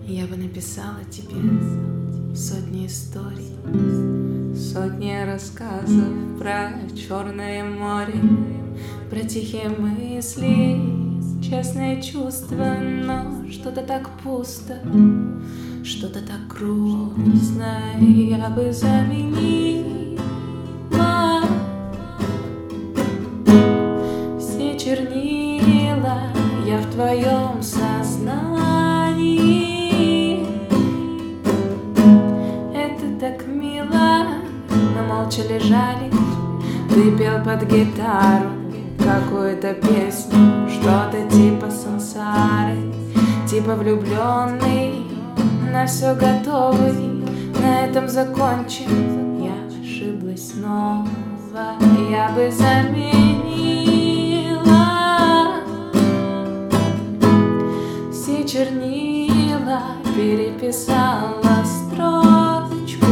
Я бы написала тебе сотни историй, сотни рассказов про Черное море, про тихие мысли, честные чувства. Но что-то так пусто, что-то так грустно. Я бы заменила все чернила я в твоем сознании. Это так мило. Мы молча лежали, ты пел под гитару какую-то песню, что-то типа сансары, типа влюбленный, на все готовый. На этом закончим. Я ошиблась снова. Я бы заменила все чернила, переписала строчку.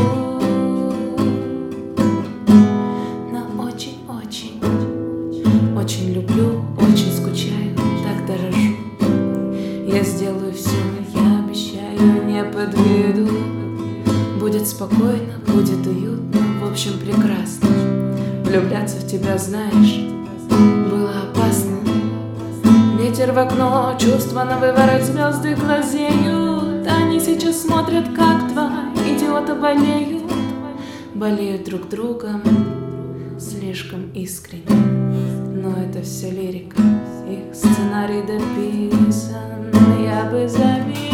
Но очень-очень, очень люблю, очень скучаю, так дорожу. Я сделаю все, я обещаю, не подведу. Будет спокойно, будет уютно, в общем прекрасно. Влюбляться в тебя, знаешь, было опасно. Ветер в окно, чувства на выворот, звезды глазеют. Они сейчас смотрят, как два идиота болеют. Болеют друг другом слишком искренне. Но это все лирика, их сценарий дописан. Я бы заметила